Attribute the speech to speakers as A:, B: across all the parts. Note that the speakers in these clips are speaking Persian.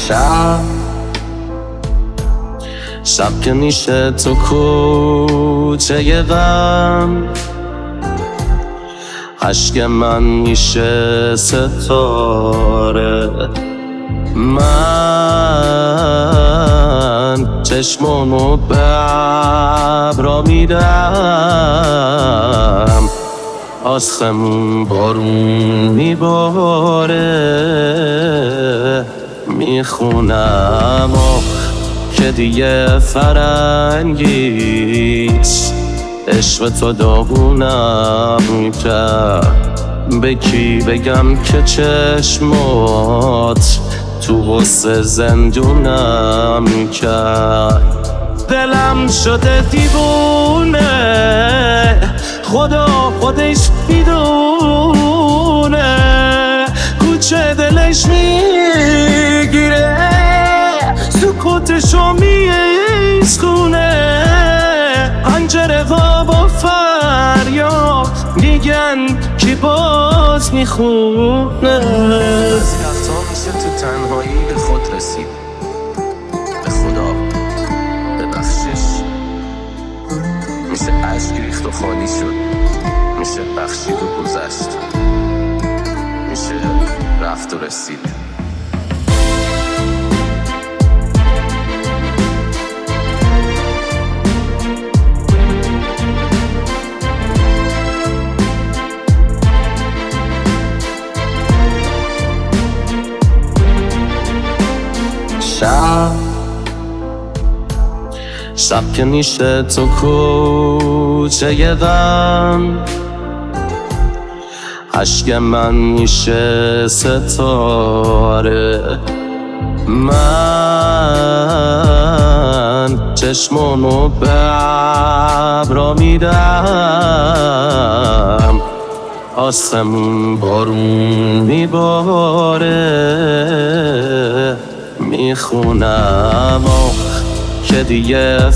A: شب که میشه تو کوچه غم، اشک من میشه ستاره. من چشمامو به ابرا میدم، آسمون بارون میباره. میخونم که دیگه فرنگیست، عشق تو داغونم کرد. به کی بگم که چشمات تو غصه زندونم کرد. دلم شده دیوونه، خدا خودش میدونه. کوچه دلش میگیره، سکوتشو میسکونه. پنجره ها با فریاد میگن کی باز میخونه.
B: بعضی وقتا میشه تو تنهایی به خود رسید، به خدا ببخشش. میشه عشق ریخت و خالی شد، میشه بخشید و گذشت، میشه رفت و رسید.
A: شب که میشه تو کوچه غم، اشک من میشه ستاره. من چشمامو به ابرا میدم، آسمون بارون میباره. میخونم که دیگه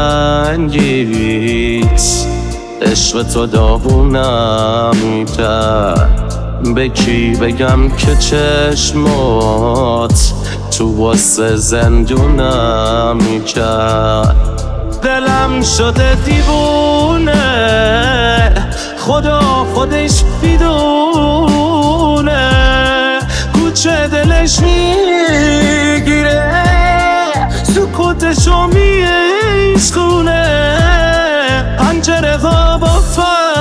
A: فرنگیست، عشق تو داغونم کرد. به کی بگم که چشمات تو واسه زندونم کرد. دلم شده دیوونه، خدا خودش میدونه. کوچه دلش میگیره، سکوتشو میسکونه. پنجره ها با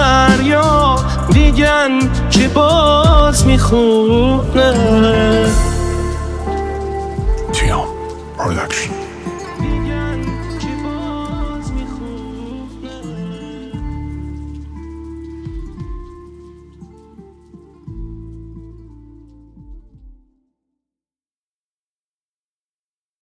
A: فریاد میگن کی باز میخونه.